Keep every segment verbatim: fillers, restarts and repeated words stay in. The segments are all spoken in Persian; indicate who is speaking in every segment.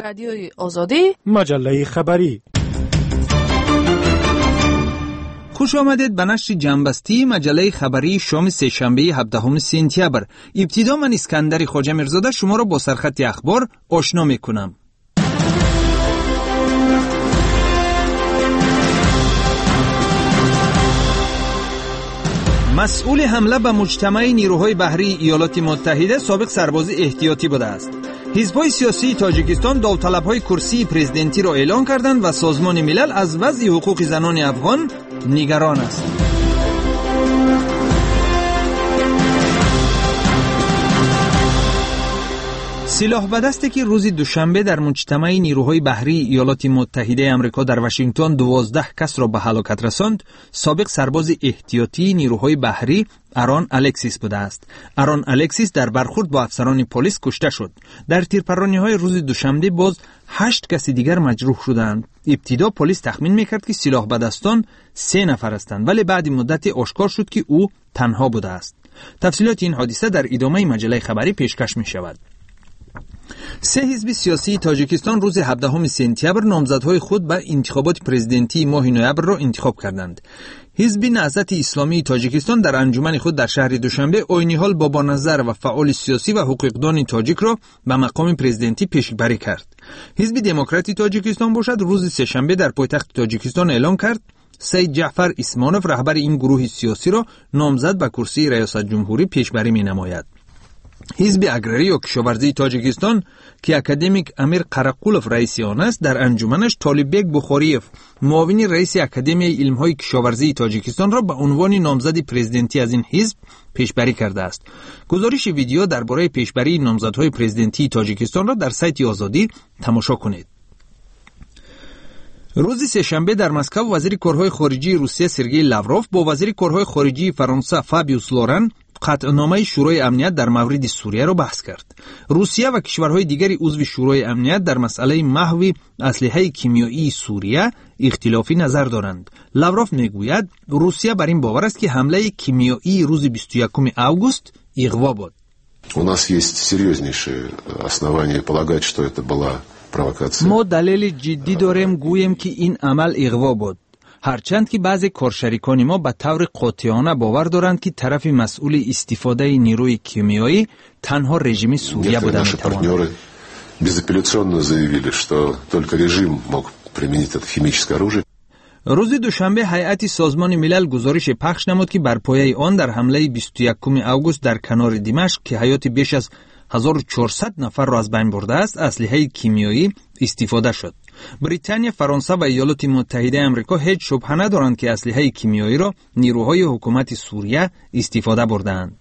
Speaker 1: رادیوی آزادی،
Speaker 2: مجله خبری.
Speaker 3: خوش آمدید به نشر جنبستی مجله خبری شام سه‌شنبه هفدهم سپتامبر. ابتدا من اسکندر خواجه میرزاده شما را با سرخط اخبار آشنا میکنم. مسئول حمله به مجتمع نیروهای بحری ایالات متحده سابق سرباز احتیاطی بوده است. حزب‌های سیاسی تاجیکستان داوطلب‌های کرسی پرزیدنتی را اعلان کردند و سازمان ملل از وضع حقوق زنان افغان نگران است. سلاح به دستی که روز دوشنبه در مجتمع نیروهای بحری ایالات متحده آمریکا در واشنگتن دوازده کس را به هلاکت رساند، سابق سرباز احتیاطی نیروهای بحری آرون الکسیس بوده است. آرون الکسیس در برخورد با افسران پلیس کشته شد. در تیرپرانی‌های روز دوشنبه باز هشت کس دیگر مجروح شدند. ابتدا پلیس تخمین می‌کرد که سلاح به دستان سه نفر هستند، ولی بعد مدتی آشکار شد که او تنها بوده است. تفصیلات این حادثه در ادامه مجله خبری پیشکش می‌شود. سه حزب سیاسی تاجیکستان روز هفدهم سپتامبر نامزدهای خود به انتخابات پرزیدنتی ماه نوامبر را انتخاب کردند. حزب نهضت اسلامی تاجیکستان در انجمن خود در شهر دوشنبه عین‌حال بابا نظر و فعال سیاسی و حقوقدان تاجیک را به مقام پرزیدنتی پیشبری کرد. حزب دموکراتی تاجیکستان باشد روز سه‌شنبه در پایتخت تاجیکستان اعلان کرد سید جعفر اسمانوف رهبر این گروه سیاسی را نامزد به کرسی ریاست جمهوری پیشبری می‌نماید. حزب اگراری و کشاورزی تاجیکستان که اکادمیک امیر قرقولوف رئیس آن است در انجمنش طالببک بخاریف معاون رئیس اکادمی علم‌های کشاورزی تاجیکستان را به عنوان نامزد پرزیدنتی از این حزب پیشبری کرده است. گزارش ویدیو درباره پیشبری نامزدهای پرزیدنتی تاجیکستان را در سایت آزادی تماشا کنید. روز سه‌شنبه در مسکو وزیر کارهای خارجی روسیه سرگئی لاوروف با وزیر کارهای خارجی فرانسه فابیوس لورن قطعنامه شورای امنیت در مورد سوریه را بحث کرد. روسیه و کشورهای دیگری عضو شورای امنیت در مسئله محو اسلحه کیمیایی سوریه اختلافی نظر دارند. لاوروف میگوید روسیه بر این باور است که حمله کیمیایی روز بیست و یکم اوگوست اغوا بود.
Speaker 4: У нас есть серьезнейшие основания полагать, что это была провокация.
Speaker 3: ما دلیل جدی داریم گوییم که این عمل اغوا بود. هرچند که بعضی کارشریکان ما به طور قاطعانه باور دارند که طرف مسئول استفاده نیروی کیمیایی تنها رژیم سوریه بوده میتواند.
Speaker 4: безапелляционно заявили, что только режим мог применить это химическое оружие.
Speaker 3: روز دوشنبه هیئت سازمان ملل گزارش پخش نمود که بر پایه آن در حمله بیست و یکم اوگوست در کنار دمشق که حیات بیش از هزار و چهارصد نفر را از بین برده است، اسلحه کیمیایی استفاده شد. بریتانیا، فرانسه و ایالات متحده آمریکا هیچ شبهه ندارند که اسلحه کیمیایی را نیروهای حکومت سوریه استفاده بردند.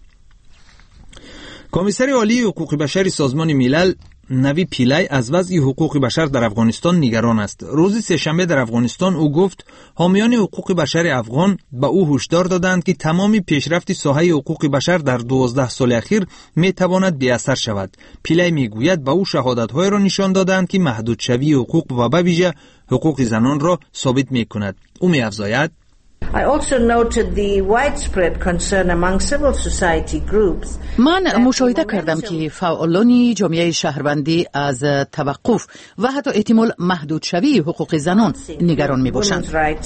Speaker 3: کمیسر عالی حقوق بشر سازمان ملل نوی پیلای از وضع حقوق بشر در افغانستان نگران است. روز سه‌شنبه در افغانستان او گفت حامیان حقوق بشر افغان به او هشدار دادند که تمام پیشرفت ساحه حقوق بشر در دوازده سال اخیر می تواند بی اثر شود. پیلای میگوید به او شهادت‌های را نشان دادند که محدودشوی حقوق و به ویژه حقوق زنان را ثابت می‌کند. او می‌افزاید
Speaker 5: I also noted the widespread concern among civil society groups.
Speaker 1: من مشاهده کردم که فعالان جامعه شهروندی از توقف و حتی احتمال محدود شوی حقوق زنان نگران می باشند.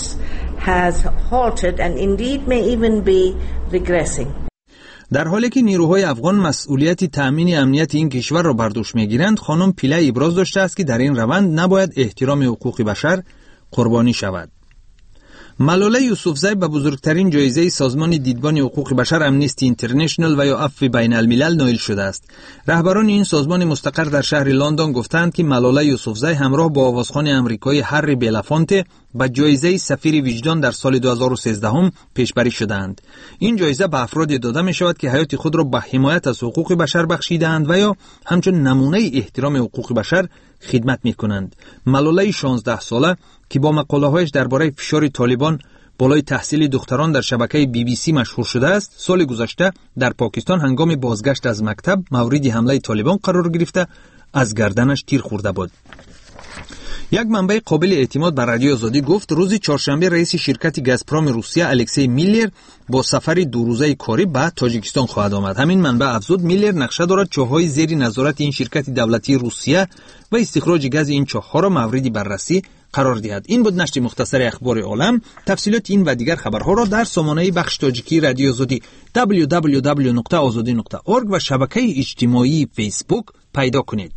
Speaker 3: در حالی که نیروهای افغان مسئولیت تأمین امنیت این کشور را بر دوش میگیرند، خانم پیلای ابراز داشته است که در این روند نباید احترام حقوق بشر قربانی شود. ملاله یوسفزی به بزرگترین جایزه سازمان دیدبان حقوق بشر امنیستی اینترنشنال و یا عفو بین الملل نایل شده است. رهبران این سازمان مستقر در شهر لندن گفتند که ملاله یوسفزی همراه با آوازخوان آمریکایی هری بلافونته به جایزه سفیر وجدان در سال دو هزار و سیزده هم پیشبری شدند. این جایزه به افرادی داده می شود که حیات خود را به حمایت از حقوق بشر بخشیدند و یا همچون نمونه احترام حقوق بشر خدمت می کنند. ملاله شانزده ساله که با مقاله هایش درباره فشار طالبان بالای تحصیل دختران در شبکه بی بی سی مشهور شده است، سال گذشته در پاکستان هنگام بازگشت از مکتب مورد حمله طالبان قرار گرفته از گردنش تیر خورده بود. یک منبع قابل اعتماد بر رادیو آزادی گفت روز چهارشنبه رئیس شرکت گازپروم روسیه الکسی میلر با سفر دو روزه کاری به تاجیکستان خواهد آمد. همین منبع افزود میلر نقشه دارد چاه‌های زیر نظارت این شرکت دولتی روسیه و استخراج گاز این چاه‌ها را مورد بررسی قرار دهد. این بود نشر مختصر اخبار عالم. تفصیلات این و دیگر خبرها را در سامانه بخش تاجیکی رادیو آزادی دبلیو دبلیو دبلیو نقطه آزادی نقطه اورگ و شبکه اجتماعی فیسبوک پیدا کنید.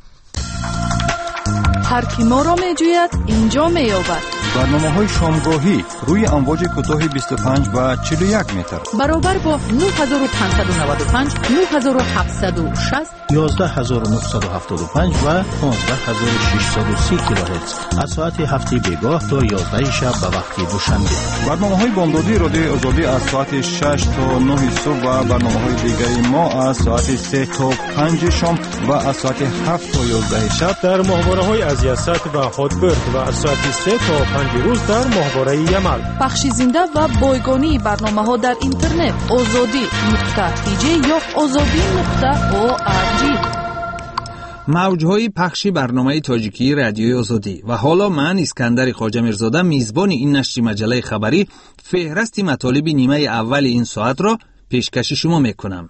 Speaker 2: هر کی ما را می‌جوید اینجا می‌یابد.
Speaker 6: برنامه‌های شامگاهی روی امواج کوتاه بیست و پنج و چهل و یک متر
Speaker 1: برابر با نه هزار و پانصد و نود و پنج، نه هزار و هفتصد و شصت،
Speaker 7: یازده هزار و نهصد و هفتاد و پنج و پانزده هزار و ششصد و سی کیلوهرتز از ساعت هفته بیگاه تا یازده شب به وقت دوشنبه.
Speaker 6: برنامه‌های بامدادی رادیو آزادی از ساعت شش تا نه صبح و برنامه‌های دیگر ما از ساعت سه تا پنج شام و از ساعت هفت تا یازده شب در ماهواره‌های از یاست و هاتبرد و از ساعت سه تا پنج روز در ماهواره یمل.
Speaker 2: پخش زنده و بایگانی برنامه‌ها در اینترنت آزادی نقطه تی جی یا آزادی نقطه او آر جی.
Speaker 3: موج‌های پخش برنامه تاجیکی رادیوی آزادی. و حالا من اسکندر خواجه میرزاده میزبان این نشر مجله خبری فهرست مطالب نیمه اول این ساعت را پیشکش شما میکنم.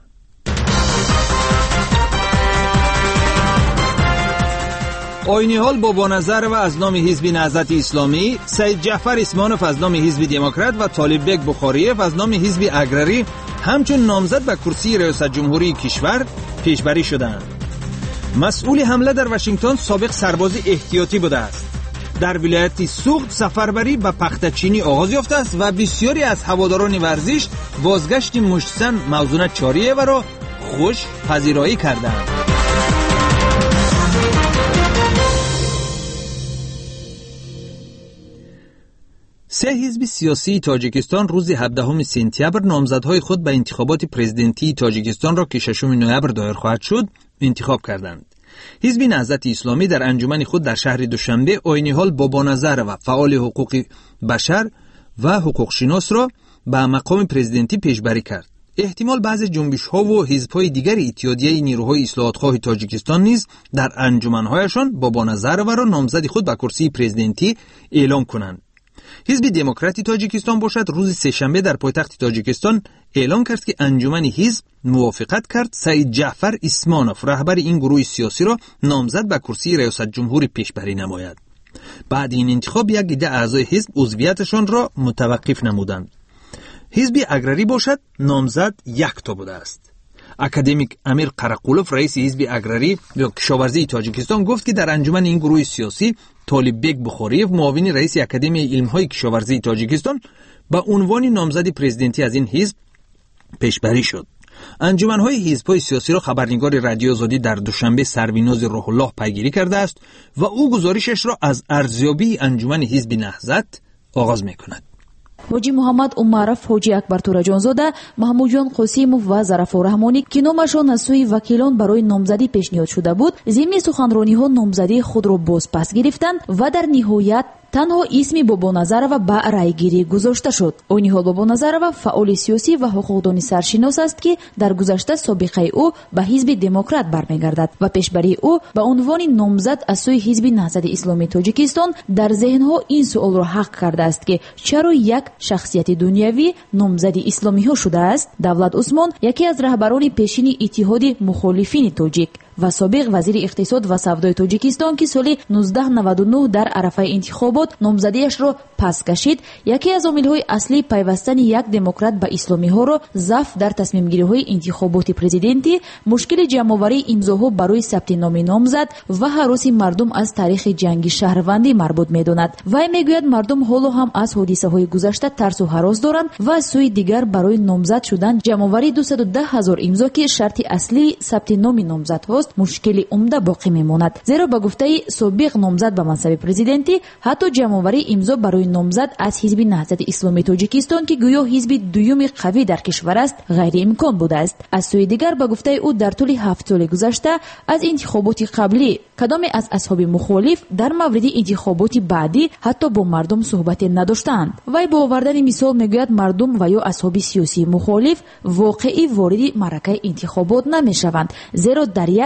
Speaker 3: آیین حال با نظر و از نام حزب نهضت اسلامی، سید جعفر اسمانوف از نام حزب دموکرات و طالب بیگ بخاریف از نام حزب اگرری همچون نامزد به کرسی ریاست جمهوری کشور پیشبری شدند. مسئول حمله در واشنگتن سابق سرباز احتیاطی بوده است. در ولایت سوخت سفربری به پختچینی آغاز یافته است و بسیاری از هواداران ورزش بازگشت مشتزن موضوع چاریه و را خوش پذیرایی کردند. سه حزب سیاسی تاجیکستان روز هفدهم سپتامبر نامزدهای خود به انتخابات پرزیدنتی تاجیکستان را که ششم نوامبر دایر خواهد شد انتخاب کردند. حزب نهضت اسلامی در انجمن خود در شهر دوشنبه آیین حال با نظر و فعال حقوق بشر و حقوق شناس را به مقام پرزیدنتی پیشبری کرد. احتمال بعضی جنبش‌ها و حزب‌های دیگر اتحادیه نیروهای اصلاحات‌خواه تاجیکستان نیز در انجمن‌هایشان با نظر و را نامزد خود به کرسی پرزیدنتی اعلام کنند. حزب دموکراتی تاجیکستان باشد روز سه‌شنبه در پایتخت تاجیکستان اعلام کرد که انجمن حزب موافقت کرد سید جعفر اسمانوف رهبر این گروه سیاسی را نامزد به کرسی ریاست جمهوری پیشبری نماید. بعد این انتخاب یک عده اعضای حزب عضویتشان را متوقف نمودند. حزب اگرری باشد نامزد یک تا بوده است. اکادمیک امیر قرقولوف رئیس حزب اگرری یا کشاورزی تاجیکستان گفت که در انجمن این گروه سیاسی طالب بیگ بخاریف معاون رئیس اکادمی علم‌های کشاورزی تاجیکستان به عنوان نامزد پرزیدنتی از این حزب پیشبری شد. انجمن‌های حزب‌های سیاسی را خبرنگار رادیو آزادی در دوشنبه سرویناز روح الله پیگیری کرده است و او گزارشش را از ارزیابی انجمن حزب نهضت آغاز می‌کند.
Speaker 8: حاجی محمد عمرف، حاجی اکبر تورجانزاده، محمود جان قاسیمов و ظرفور رحمانی که نامشان از سوی وکیلان برای نامزدی پیشنهاد شده بود، ضمن سخنرانی‌ها نامزدی خود را باز پس گرفتند و در نهایت تنها اسمی بابانظرова با رایگیری گذاشته شد. آیین حال بابانظرова فعال سیاسی و حقوقدانی سرشناس است که در گذشته سابقه او به حزب دموکرات برمیگردد و پیشبری او به عنوان نامزد از سوی حزب نهضت اسلامی تاجیکستان در ذهنها این سوال را حق کرده است که چرا یک شخصیت دنیوی نامزد اسلامی ها شده است. دولت عثمان، یکی از رهبران پیشین اتحاد مخالفین تاجیک و سابق وزیر اقتصاد و سودای تاجیکستان که سال نوزده نود و نه در عرفه انتخابات نامزدیش را پس کشید، یکی از عامل‌های اصلی پیوستن یک دموکرات به اسلامی ها را ضعف در تصمیم گیری‌های انتخابات پرزیدنتی، مشکل جمع‌آوری امضاها برای ثبت نام نامزد و هراس مردم از تاریخ جنگ شهروندی مربوط می‌داند. وی میگوید مردم حالا هم از حادثه‌های گذشته ترس و هراس دارند و از سوی دیگر برای نامزد شدن جمع‌آوری دویست و ده هزار امضا که شرط اصلی ثبت نام نامزد مشکل عمده باقی میماند، زیرا به گفته سابق نامزد به منصب پرزیدنتی حتی جمع‌آوری امضا برای نامزد از حزب نهضت اسلامی تاجیکستان که گویا حزب دوم قوی در کشور است غیر امکان بوده است. از سوی دیگر به گفته او در طول هفت سال گذشته از انتخابات قبلی کدام از اصحاب مخالف در مورد انتخابات بعدی حتی با مردم صحبت نداشتند. وی با آوردن مثال میگوید مردم و یا اصحاب سیاسی مخالف واقعی وارد معرکه انتخابات نمیشوند، زیرا در یک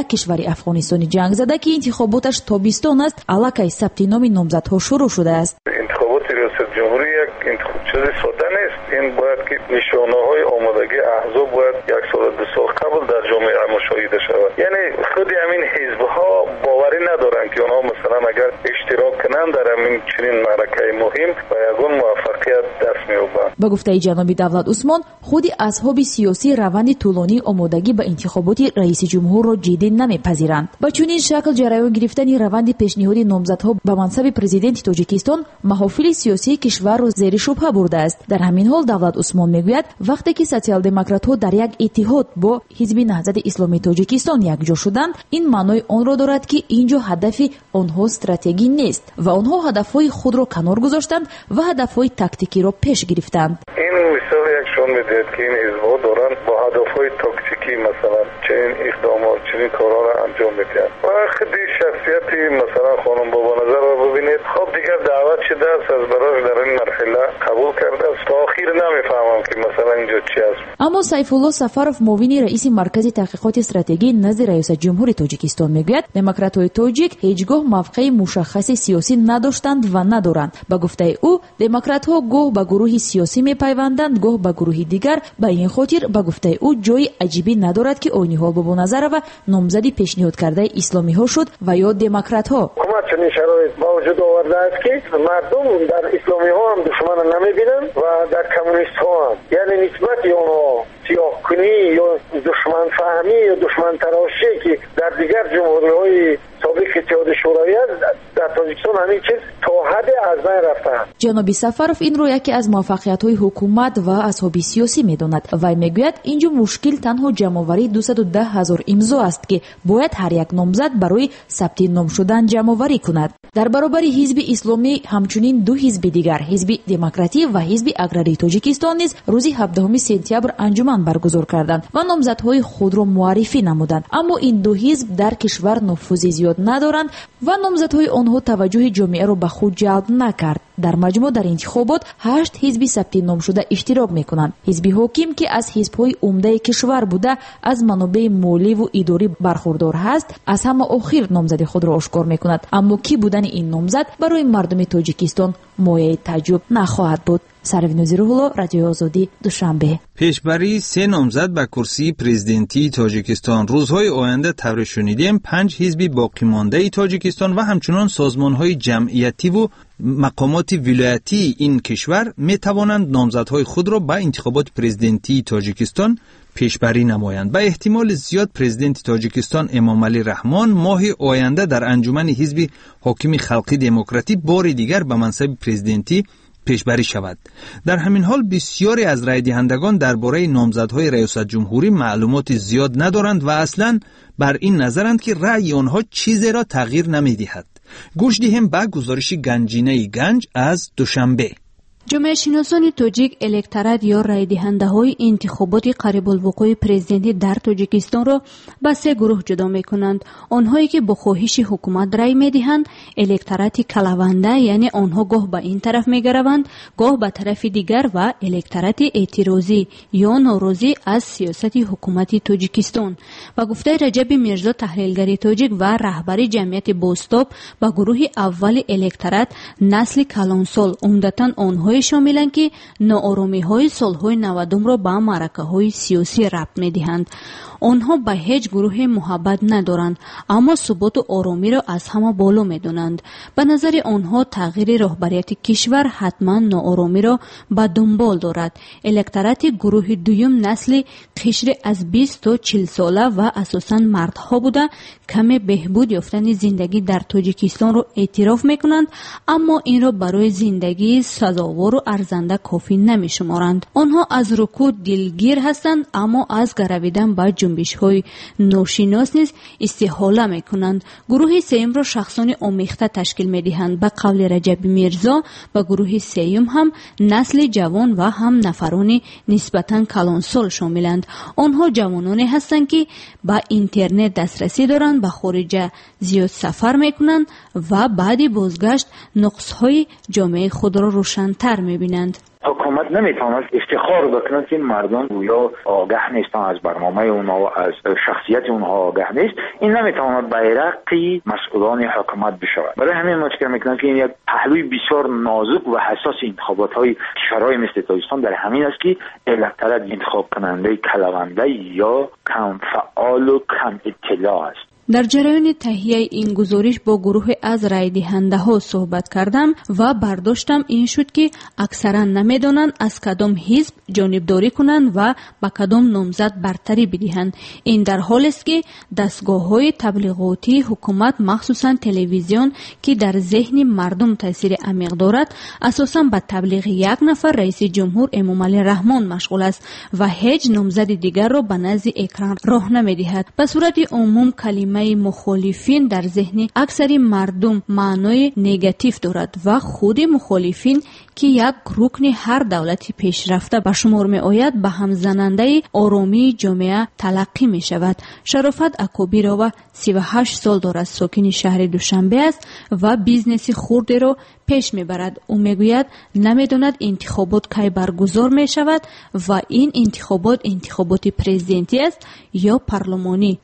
Speaker 8: کشور افغانستان جنگ زده که انتخاباتش تابستان است الکی ثبت نام نامزدها شروع شده است.
Speaker 9: انتخابات ریاست جمهوری یک انتخاب چیزی ساده نیست. این باید که نشانه‌های آمادگی احزاب باید یک سال دو سال قبل در جامعه مشاهده شود. یعنی خود همین حزب‌ها باوری ندارند که آنها مثلا اگر اشتراک کنند در همین چنین معرکه مهم و یگان موفقیت دست می‌یابند.
Speaker 8: با گفته جناب دولت عثمان، خود اصحاب سیاسی روند طولانی آمادگی به انتخابات رئیس جمهور را جدی نمی‌پذیرند. با چنین شکل جریان گرفتن روند پیشنهاد نامزدها به منصب پرزیدنت تاجیکستان محافل سیاسی کشور را زیر شبهه برده است. در همین حال دولت عثمان میگوید وقتی که سوسیال دموکرات‌ها در یک اتحاد با حزب نهضت اسلامی تاجیکستان یکجا شدند، این معنای آن را دارد که اینجا هدف آنها استراتژی نیست و آنها هدفهای خود را کنار گذاشتند و هدفهای تاکتیکی را پیش گرفتند.
Speaker 9: این مثال یک شون می‌دهد که این حزب‌ها دارند با هدفهای تاکتیکی مثلا چنین اقدامات چنین کارها را انجام میدهند. و خودی شخصیتی مثلا خانم بابا نظر را ببینید، خب دیگر دعوت شده است از براش در این مرحله قبول کرده است. تا آخر نمیفهمم که مثلا اینجا چی است.
Speaker 8: اما سیف الله سفرов معاون رئیس مرکز تحقیقات استراتژی نزد رئیس جمهور تاجیکستان میگوید دموکرات‌های تاجیک هیچگاه موقع مشخص سیاسی نداشتند و ندارند. با گفته او دموکرات‌ها گاه به گروه سیاسی میپیوندند گاه به گروه دیگر. به این خاطر با گفته او جای عجیبی ندارد که عین حال بابا نظر و نامزدی پیشنهاد کرده اسلامی ها شد و یا دموکرات-ها.
Speaker 9: حکومت چنین شرایط با وجود آورده است که مردم در اسلامی ها هم دشمن نمیبینند و در کمونیست ها هم، یعنی نسبت اونها سیاه کنی یا دشمن فهمی یا دشمن تراشی که در دیگر جمهوری های سابق اتحاد شوروی است در تاجیکستان همین چیز تا حد از بین رفته.
Speaker 8: جناب سفرов این رو یکی از موفقیت‌های حکومت و اصحاب سیاسی می‌داند و میگوید اینجا مشکل تنها جمع‌آوری دویست و ده هزار امضا است که باید هر یک نامزد برای ثبت نام شدن جمع‌آوری کند. در برابر حزب اسلامی همچنین دو حزب دیگر حزب دموکراتی و حزب اگراری تاجیکستان نیز روز هفدهم سپتامبر انجمن برگزار کردند و نامزدهای خود را معرفی نمودند. اما این دو حزب در کشور نفوذ زیاد ندارند و نامزدهای آنها توجه جامعه را به خود جلب نکرد. در مجموع در انتخابات هشت حزب ثبت نام شده اشتراک میکنند. حزب حاکم که از حزب‌های عمده کشور بوده از منابع مالی و اداری برخوردار هست از همه آخر نامزد خود را آشکار میکند. اما کی بودن این نامزد برای مردم تاجیکستان مایه تعجب نخواهد بود. سروین نظیرالله، رادیو آزادی، دوشنبه.
Speaker 3: پیشبری سه نامزد به کرسی پرزیدنتی تاجیکستان. روزهای آینده طور شنیدیم پنج حزب باقی مانده تاجیکستان و همچنان سازمانهای جمعیتی و مقامات ولایتی این کشور می توانند نامزدهای خود را به انتخابات پرزیدنتی تاجیکستان پیشبری نمایند. به احتمال زیاد پرزیدنت تاجیکستان امامعلی رحمان ماه آینده در انجمن حزب حاکم خلقی دموکراتی بار دیگر به منصب پرزیدنتی پیشبری شود. در همین حال بسیاری از رای دهندگان درباره نامزدهای ریاست جمهوری معلومات زیاد ندارند و اصلاً بر این نظرند که رای آنها چیزی را تغییر نمی‌دهد. گوش دهیم به گزارش گنجینه گنج از دوشنبه.
Speaker 10: جامعه شناسان تاجیک الکترات یا رای دهنده های انتخابات قریب الوقوع پرزیدنتی در تاجیکستان را به سه گروه جدا می کنند. آنهایی که با خواهش حکومت رای می دهند الکترات کلاونده، یعنی آنها گاه به این طرف می گروند گاه به طرف دیگر، و الکترات اعتراضی یا ناراضی از سیاست حکومت تاجیکستان. و گفته رجب میرزا تحلیلگر تاجیک و رهبر جمعیت بوستاب با گروه اول الکترات نسل کلانسال عمدتاً آنهای شاملند که ناآرامی های سالهای نودم را به معرکه های سیاسی ربط می دهند. آنها به هیچ گروه محبت ندارند، اما ثبات و آرامی را از همه بالا می دانند. به نظر آنها تغییر رهبریت کشور حتما ناآرامی را به دنبال دارد. الکترات گروه دوم نسل قشر از بیست تا چهل ساله و اساساً مردها بوده کم بهبود یافتن زندگی در تاجیکستان را اعتراف می کنند، اما این را برای زندگی سزاوار و ارزنده کافی نمی شمارند. آنها از رکود دلگیر هستند، اما از گرویدن به جنبش های ناشناس نیز استحاله می کنند. گروه سوم را شخصان آمیخته تشکیل می دهند. به قول رجب میرزا به گروه سوم هم نسل جوان و هم نفران نسبتاً کلانسال شاملند. آنها جوانانی هستند که به اینترنت دسترسی دارند، به خارج زیاد سفر می کنند و بعد بازگشت نقص های جامعه خود را روشن‌تر می بینند.
Speaker 11: حکومت نمیتواند افتخار بکنه که مردم گویا آگاه نیستن از برنامه اونها و از شخصیت اونها آگاه نیست. این نمیتواند بیرقی مسئولان حکومت بشود. برای همین ما فکر میکنم که این یک پهلوی بسیار نازک و حساس انتخابات های کشورهای مثل تاجیکستان در همین است که الکترات انتخاب کننده کلونده یا کم فعال و کم اطلاع است.
Speaker 10: در جریان تهیه این گزارش با گروه از رای دهنده ها صحبت کردم و برداشتم این شد که اکثرا نمیدانند از کدام حزب جانبداری کنند و با کدام نامزد برتری بدهند. این در حالی است که دستگاه های تبلیغاتی حکومت مخصوصا تلویزیون که در ذهن مردم تاثیر عمیق دارد اساسا به تبلیغ یک نفر رئیس جمهور امامعلی رحمان مشغول است و هیچ نامزد دیگر را به نزد اکران راه نمیدهد. به صورت عموم کلمه مخالفین در ذهن اکثر مردم معنای نگاتیو دارد و خود مخالفین که یک رکن هر دولت پیشرفته به شمار می آید به هم زننده آرامی جامعه تلقی می شود. شرافت اکوبیروا سی و هشت سال دارد، ساکن شهر دوشنبه است و بیزنس خرد را پیش می برد. او می گوید نمیداند انتخابات کی برگزار می شود و این انتخابات انتخابات پرزیدنتی است یا پارلمانی.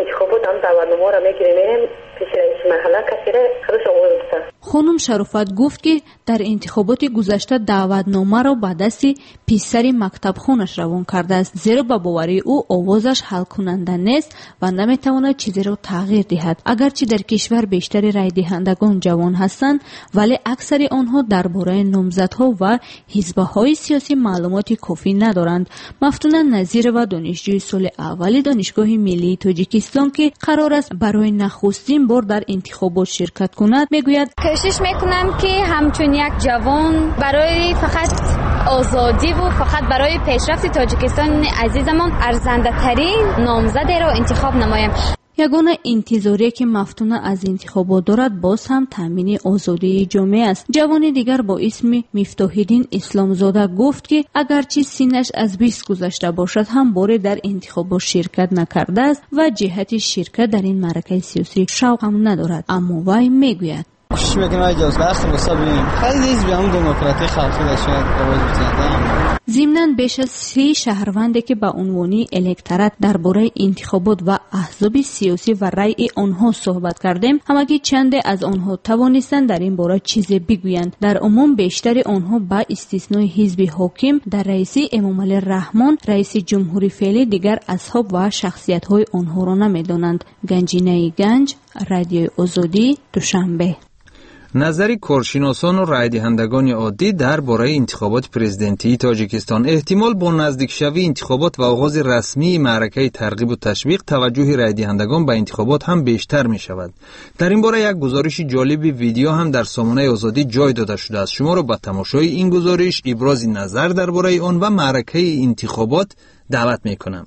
Speaker 10: خانم شرافت گفت که در انتخابات گذشته دعوتنامه را به دست پسر مکتب خونش روان کرده است، زیرا به باوری او آوازش حل کننده نیست و نمیتواند چیزی را تغییر دهد. اگرچه در کشور بیشتر رای دهندگان جوان هستند ولی اکثر آنها درباره نامزدها و حزب‌های سیاسی معلومات کافی ندارند. مفتون نظیر و دانشجوی سال اول دانشگاه ملی تاجیکستان که قرار است برای نخستین بار در انتخابات شرکت کند میگوید
Speaker 12: کوشش میکنم که همچون یک جوان برای فقط آزادی و فقط برای پیشرفت تاجیکستان عزیزمان ارزنده ترین نامزد را انتخاب نمایم.
Speaker 10: یگانه انتظاری که مفتون از انتخابات دارد باز هم تامین آزادی جامعه است. جوانی دیگر با اسم مفتاحالدین اسلامزاده گفت که اگرچه سینش از بیست گذشته باشد هم باری در انتخابات شرکت نکرده است و جهت شرکت در این معرکه سیاسی شوق هم ندارد، اما وی میگوید
Speaker 13: کوشش میکنم اجازه دست واسه ببینیم خیلی حزبی هم دموکراتی خلقی داشت آواز بزنم.
Speaker 10: ضمناً بیش از سی شهروندی که به عنوان الکترات درباره انتخابات و احزاب سیاسی و رأی آنها صحبت کردیم، همگی چند از آنها توانستند در این باره چیزی بگویند. در عموم بیشتر آنها با استثنای حزب حاکم در رئیس امامعلی رحمان رئیس جمهوری فعلی دیگر اصحاب و شخصیت‌های آنها را نمی‌دانند. گنجینه گنج، رادیو آزادی، دوشنبه.
Speaker 3: نظری کارشناسان و رای دهندگان عادی درباره انتخابات پرزیدنتی تاجیکستان: احتمال با نزدیک شوی انتخابات و آغاز رسمی معرکه ترغیب و تشویق توجه رای دهندگان به انتخابات هم بیشتر می شود. در این باره یک گزارش جالب ویدیو هم در سامانه آزادی جای داده شده است. شما را به تماشای این گزارش، ابراز نظر درباره آن و معرکه انتخابات دعوت می کنم.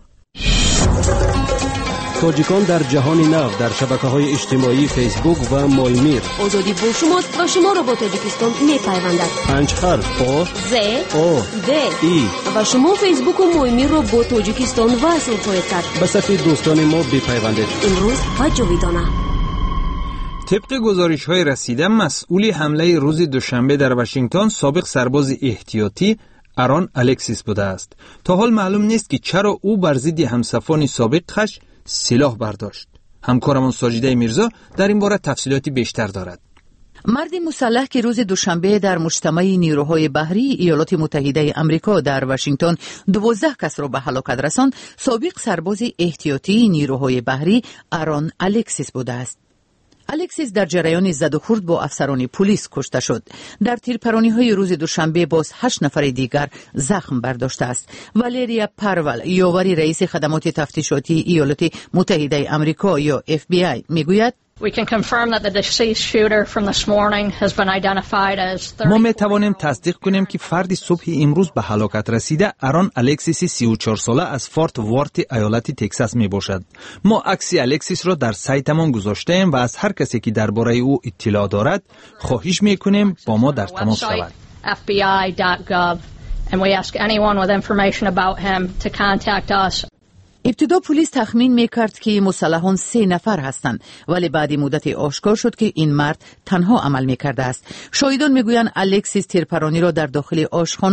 Speaker 14: تاجیکان در جهان نو در شبکه‌های اجتماعی فیسبوک و مایمیر.
Speaker 15: آزادی با شماست و شما را با تاجیکستان می‌پیوندد.
Speaker 14: پنج حرف آ
Speaker 15: ز
Speaker 14: او
Speaker 15: د
Speaker 14: ای
Speaker 15: و شما فیسبوک و مایمیر را با تاجیکستان وصل خواهید کرد.
Speaker 14: به صفحه دوستان ما بپیوندید.
Speaker 15: امروز و جاویدانه.
Speaker 3: طبق گزارش‌های رسیده، مسئول حمله روز دوشنبه در واشنگتن سابق سرباز احتیاطی آرون الکسیس بوده است. تا حال معلوم نیست که چرا او بر ضد همسفران سابقش سلاح برداشت. همکارمان ساجده میرزا در این باره تفصیلاتی بیشتر دارد.
Speaker 1: مرد مسلح که روز دوشنبه در مجتمع نیروهای بحری ایالات متحده آمریکا در واشنگتن دوازده کس را به هلاکت رساند، سابق سرباز احتیاطی نیروهای بحری آرون الکسیس بوده است. الکسیس در جریان زد و خورد با افسران پلیس کشته شد. در تیرپرانی‌های روز دوشنبه باز هشت نفر دیگر زخم برداشته است. والریا پرول، یاور رئیس خدمات تفتیشاتی ایالات متحده آمریکا یا اف بی آی میگوید
Speaker 16: We can confirm that the deceased shooter from this morning has been identified as
Speaker 3: ما می توانیم تصدیق کنیم که فرد صبح امروز به هلاکت رسیده آرون الکسیس سی و چهار ساله از فورت ورت ایالت تگزاس می باشد. ما عکس الکسیس را در سایتمان گذاشته ایم و از هر کسی که درباره او اطلاع دارد خواهش می کنیم با ما در تماس شود.
Speaker 16: اف بی آی دات گاو and we ask anyone with information about him to contact us.
Speaker 1: ابتدا پلیس تخمین میکرد که مسلحان سه نفر هستند، ولی بعد مدت آشکار شد که این مرد تنها عمل میکرده است. شاهدان میگویند الکسیس تیرپرانی را در داخل آشخانه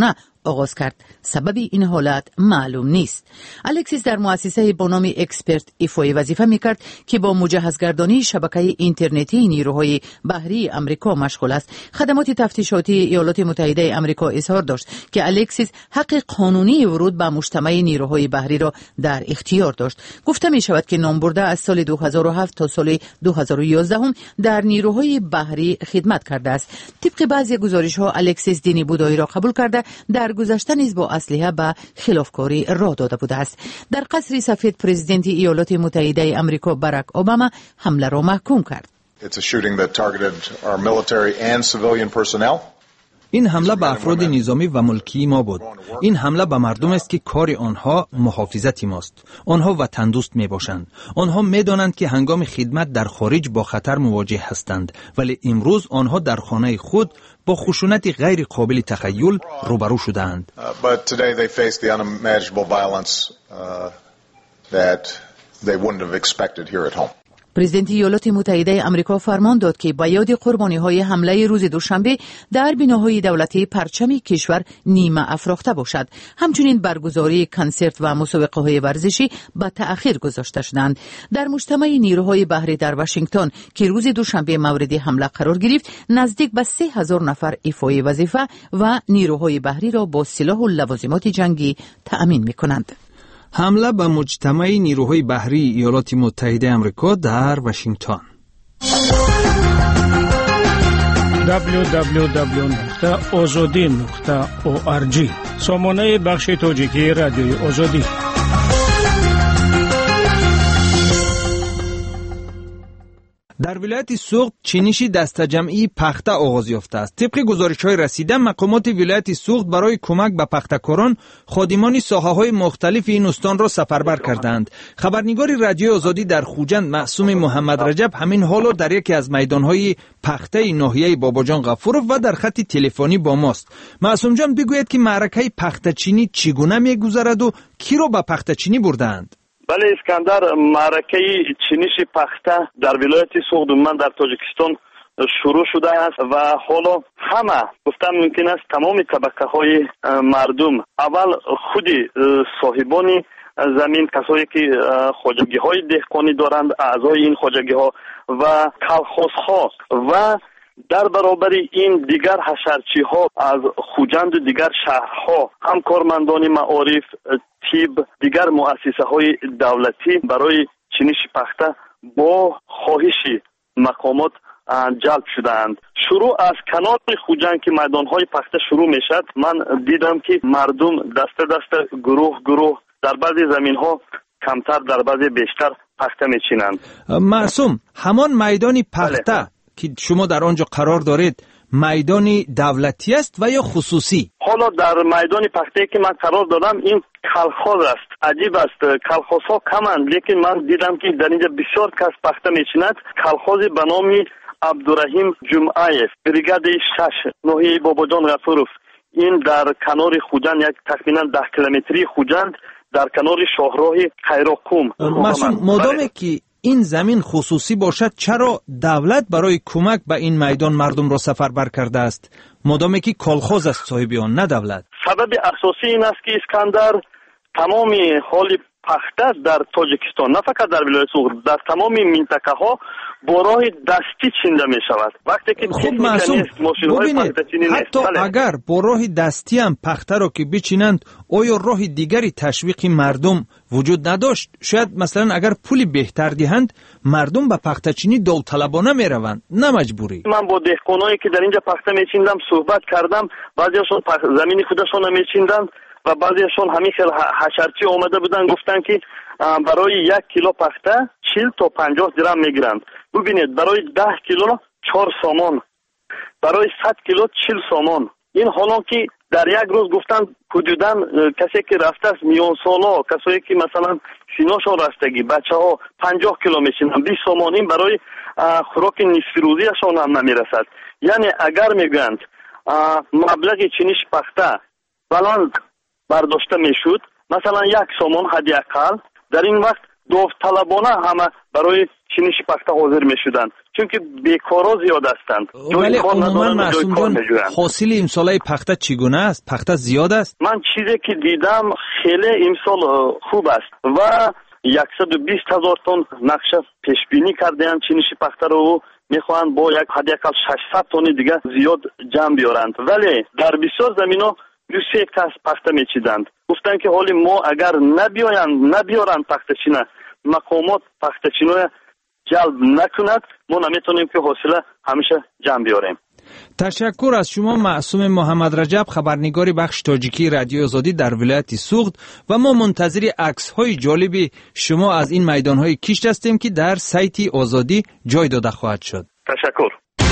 Speaker 1: آغاز کرد. سبب این حالت معلوم نیست. الکسیس در مؤسسه با نام اکسپرت ایفای وظیفه میکرد که با مجهزگردانی شبکه اینترنتی نیروهای بحری امریکا مشغول است. خدمات تفتیشاتی ایالات متحده امریکا اظهار داشت که الکسیس حق قانونی ورود به مجتمع نیروهای بحری را در اختیار داشت. گفته می شود که نامبرده از سال دو هزار و هفت تا سال دو هزار و یازده هم در نیروهای بحری خدمت کرده است. طبق بعضی گزارش ها الکسیس دین بودایی را قبول کرده در گذشته نیز با اسلحه به خلافکاری راه داده بوده است. در قصر سفید پرزیدنت ایالات متحده امریکا باراک اوباما حمله را محکوم کرد.
Speaker 17: It's a shooting that targeted our military and civilian personnel.
Speaker 3: این حمله به افراد نظامی و ملکی ما بود. این حمله به مردم است که کار آنها محافظت ماست. آنها وطن دوست می باشند. آنها می دانند که هنگام خدمت در خارج با خطر مواجه هستند، ولی امروز آنها در خانه خود با خشونت غیر قابل تخیل روبرو شدند.
Speaker 17: But today they face the unimaginable violence uh, that they wouldn't have expected here at home.
Speaker 1: پرزیدنت ایالات متحده امریکا فرمان داد که به یاد قربانی‌های حمله روز دوشنبه در بناهای دولتی پرچم کشور نیمه افراخته باشد. همچنین برگزاری کنسرت و مسابقه‌های ورزشی به تأخیر گذاشته شدند. در مجتمع نیروهای بحری در واشنگتن که روز دوشنبه مورد حمله قرار گرفت، نزدیک به سه هزار نفر ایفای وظیفه و نیروهای بحری را با سلاح و لوازمات جنگی تأمین می‌کنند.
Speaker 3: حمله به مجتمع نیروهای بحری ایالات متحده آمریکا در واشنگتن.
Speaker 7: دبلیو دبلیو دبلیو نقطه آزادی نقطه او آر جی سامانه بخش تاجیکی رادیوی آزادی.
Speaker 3: در ولایت سوخت چینش دسته‌جمعی پخته آغاز یافته است. طبق گزارش‌های رسیده، مقامات ولایت سوخت برای کمک به پخته‌کاران خادمان ساحه‌های مختلف این استان را سفربر کردند. خبرنگار رادیو آزادی در خوجند معصوم محمد رجب همین حال در یکی از میدان‌های پخته ناحیه باباجان غفورов و در خط تلفنی با ماست. معصوم جان بگوید که معرکه پخته‌چینی چگونه می‌گذرد و کی را به پخته‌چینی بردند؟
Speaker 18: بله اسکندر، معرکه چینش پخته در ولایت سوخت من در تاجیکستان شروع شده است و حالا همه گفتم ممکن است تمام طبقه های مردم، اول خود صاحبان زمین، کسایی که خواجگی های دهقانی دارند، اعضای این خواجگی ها و کلخوز ها و در برابر این دیگر حشرچی ها از خوجند و دیگر شهرها، هم کارمندان معارف، طب، دیگر مؤسسه های دولتی برای چینش پخته با خواهش مقامات جلب شدند. شروع از کنار خوجند که میدان های پخته شروع می شد، من دیدم که مردم دسته دسته، گروه گروه، در بعضی زمین ها کمتر، در بعضی بیشتر پخته می چینند.
Speaker 3: معصوم، همان میدان پخته بله. که شما در آنجا قرار دارید میدان دولتی است و یا خصوصی؟
Speaker 18: حالا در میدان پخته که من قرار دارم این کلخاز است. عجیب است، کلخازها کمند، لیکن من دیدم که در اینجا بسیار کس پخته میچیند. کلخازی به نام عبدالرحیم جمعایف، بریگاد شش، ناحیه باباجان غفورov. این در کنار خوجند، یک تقریبا ده کیلومتری خوجند، در کنار شاهراه خیراکوم.
Speaker 3: معصوم، مادامی که این زمین خصوصی باشد، چرا دولت برای کمک به این میدان مردم را سفربر کرده است؟ مادامی که کلخاز است صاحب آن، نه دولت.
Speaker 18: سبب اساسی این است که اسکندر تمام حال پخته در تاجیکستان، نه فقط در ولایت سوخت، در تمام منطقه ها با راه دستی چینده می شود. وقتی که
Speaker 3: خب معصوم، ببینید حتی بله. اگر با راه دستی هم پخته را که بچینند، آیا راه دیگری تشویق مردم وجود نداشت؟ شاید مثلا اگر پولی بهتر دهند مردم به پخته چینی داوطلبانه می روند، نه مجبوری.
Speaker 18: من با دهقانایی که در اینجا پخته می چیندم صحبت کردم، بعضیشون زمین خودشون می چیندند و بعضیشون همین خیلی حشرچی آمده بودن، گفتن که برای یک کیلو پخته چهل تا پنجاه درم میگیرند. ببینید برای ده کیلو چهار سامان، برای صد کیلو چهل سامان. این حالا که در یک روز گفتن حدوداً کسی که رفته است میان سالا، کسایی که مثلا سیناشون رستگی، بچه ها پنجاه کیلو میشینن، بیست سامان، این برای خوراک نصف روزیشون هم نمیرسد. یعنی اگر میگویند مبلغ چینش پخته بلند برداشته میشد، مثلا یک سامان حداقل، در این وقت داوطلبانه همه برای چینش پخته حاضر میشدند، چون که بیکارا زیاد هستند.
Speaker 3: ولی عموما معصوم جان حاصل امسال پخته چگونه است؟ پخته زیاد است؟
Speaker 18: من چیزی که دیدم خیلی امسال خوب است و صد و بیست هزار تن نقشه پیش بینی کردند چینش پخته رو میخواهند با یک حداقل ششصد تن دیگه زیاد جمع بیارند، ولی در بسیار زمینا دو سه کس پخته میچیدند. گفتن که حالی ما اگر نبیایند نبیارند پخته چینه، مقامات پخته چینه جلب نکند، ما نمیتونیم که حاصله همیشه جمع بیاریم.
Speaker 3: تشکر از شما معصوم محمد رجب، خبرنگار بخش تاجیکی رادیو آزادی در ولایت سوخت، و ما منتظر عکس‌های جالب شما از این میدان‌های کشت هستیم که در سایت آزادی جای داده خواهد شد.
Speaker 18: تشکر.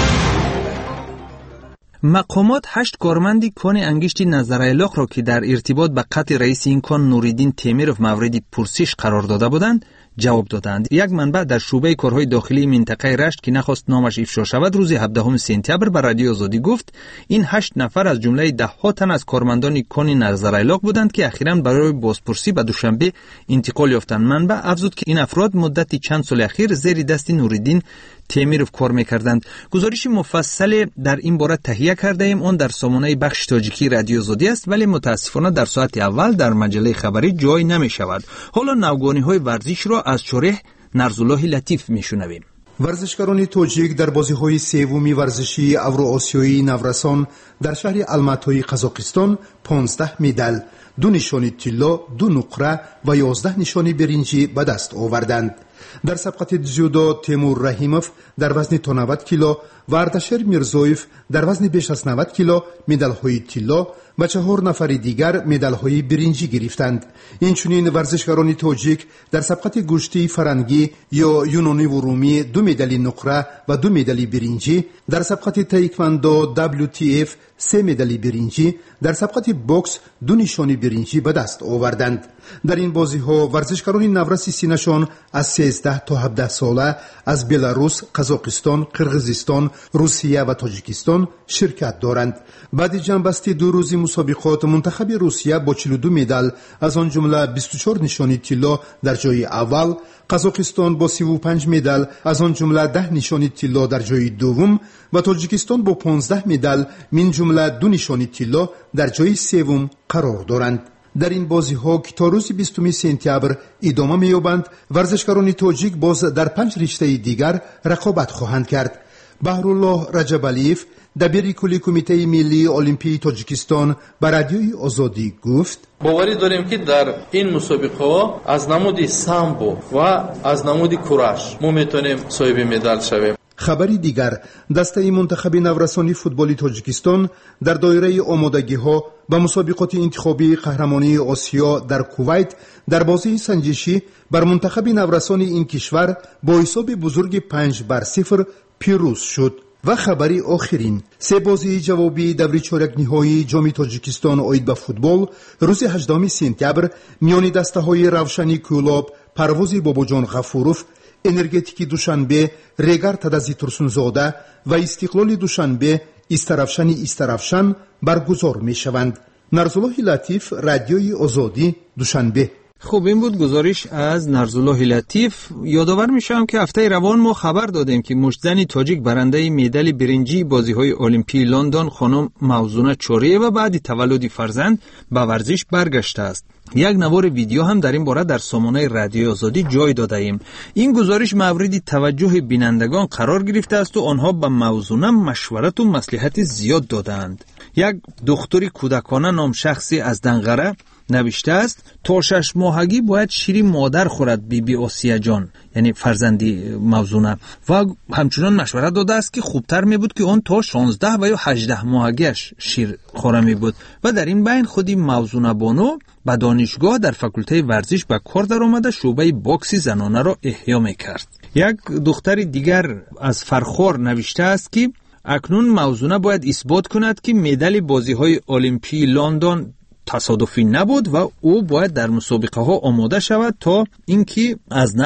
Speaker 3: مقامات هشت کارمند کان انگشت نظرایلاق را که در ارتباط به قتل رئیس این کان نوریدین تیمیروف مورد پرسش قرار داده بودند جواب دادند. یک منبع در شعبه کارهای داخلی منطقه رشت که نخواست نامش افشا شود روز هفدهم سپتامبر به رادیو آزادی گفت این هشت نفر از جمله ده ها تن از کارمندان کان نظرایلاق بودند که اخیراً برای بازپرسی به دوشنبه انتقال یافتند. منبع افزود که این افراد مدت چند سال اخیر زیر دست نوریدین تیمیروف کار می‌کردند. گزارش مفصل در این باره تهیه کرده ایم، اون در سامانه بخش تاجیکی رادیو آزادی است، ولی متاسفانه در ساعت اول در مجله خبری جای نمی‌شود. حالا نوگانی‌های ورزش را از شریح نرزالله لطیف می‌شنویم.
Speaker 19: ورزشکاران تاجیک در بازی‌های سوم ورزشی اوراسیایی نورسان در شهر الماتای قزاقستان پانزده مدال، دو نشانی طلا، دو نقره و یازده نشانی برنجی به دست آوردند. در سبقت جودو تیمور رحیموف در وزن تا نود کیلو و اردشیر میرزویف در وزن بیش از نود کیلو مدال‌های طلا و چهار نفر دیگر مدال‌های برنجی گرفتند. اینچنین ورزشکاران تاجیک در سبقت گوشتی فرنگی یا یونانی و رومی دو مدال نقره و دو مدال برنجی، در سبقت تایکواندو دبلیو تی اف سه مدال برنجی، در سبقت بوکس دو نشانی برنجی به دست آوردند. در این بازی‌ها ورزشکاران نورسی سینشان از سیزده تا هفده ساله از بلاروس، قزاقستان، قرغیزستان، روسیه و تاجیکستان شرکت دارند. بعد جنبستی دو روزی مسابقات منتخب روسیه با چهل و دو مدال از آن جمله بیست و چهار نشانی طلا در جای اول، قزاقستان با سی و پنج مدال از آن جمله ده نشانی طلا در جای دوم و تاجیکستان با پانزده مدال من جمله دو نشانی طلا در جای سوم قرار دارند. در این بازی ها که تا روز بیستم سپتامبر ادامه می‌یابند، ورزشکاران تاجیک باز در پنج رشته دیگر رقابت خواهند کرد. بهرالله رجبالیف دبیر کلی کمیته ملی المپی تاجیکستان به رادیوی آزادی گفت:
Speaker 20: باوری داریم که در این مسابقه ها از نمود سامبو و از نمود کورش ما میتونیم صاحب مدال شویم.
Speaker 19: خبری دیگر، دسته منتخب نورسانی فوتبالی تاجیکستان در دایره آمادگی ها به مسابقات انتخابی قهرمانی آسیا در کویت در بازی سنجشی بر منتخب نورسانی این کشور با حساب بزرگ پنج بر صفر پیروز شد. و خبری آخرین، سه بازی جوابی دوره چهارک نهایی جام تاجیکستان اوید به فوتبال روز هجدهم سپتامبر میان دسته های روشنی کولاب، پروازی باباجان غفوروف، انرژتیکی دوشنبه، ریگر تدازی ترسونزاده و استقلال دوشنبه استرافشانی استرافشان برگزار می شوند. نرزالله لطیف، رادیوی آزادی، دوشنبه.
Speaker 3: خب این بود گزارش از نرزالله لطیف. یادآور میشم که هفته روان ما خبر دادیم که مشتزن تاجیک برنده مدال برنجی بازی‌های المپی لندن خانم موزونه چوریه و بعد تولد فرزند به ورزش برگشته است. یک نوار ویدیو هم در این باره در سامانه رادیو آزادی جای داده ایم. این گزارش مورد توجه بینندگان قرار گرفته است و آنها به موزونه مشورت و مصلحت زیاد دادند. یک دختری کودکانه نام شخصی از دنغره نوشته است تا شش ماهگی باید شیر مادر خورد بی بی آسیه جان، یعنی فرزندی موزونه، و همچنان مشورت داده است که خوبتر می بود که اون تا شانزده و یا هجده ماهگیش شیر خوره می بود. و در این بین خودی موزونه بانو به دانشگاه در فاکولته ورزش به کار در آمده شعبه باکسی زنانه را احیا می کرد. یک دختر دیگر از فرخور نوشته است که اکنون موزونه باید اثبات کند که مدال بازی‌های المپی لندن تصادفی نبود و او باید در مسابقه ها آماده شود تا اینکه از نو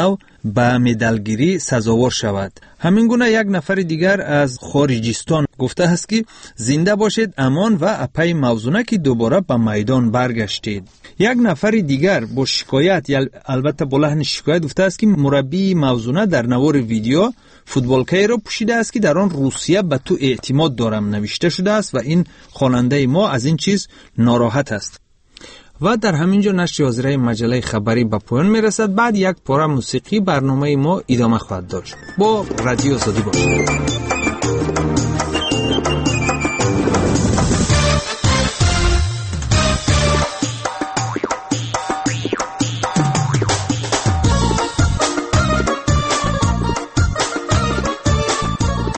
Speaker 3: به مدالگیری سزاوار شود. همین گونه یک نفر دیگر از خارجستان گفته است که زنده باشید امان و اپای موزونه که دوباره به میدان برگشتید. یک نفر دیگر با شکایت، البته با لحن شکایت، گفته است که مربی موزونه در نوار ویدیو فوتبالکایی را پوشیده است که در آن روسیه به تو اعتماد دارم نوشته شده است و این خواننده ما از این چیز ناراحت است. و در همینجا نشر حاضره مجله خبری به پایان میرسد. بعد یک پاره موسیقی برنامه ما ادامه خواهد داشت. با رادیو آزادی باشید.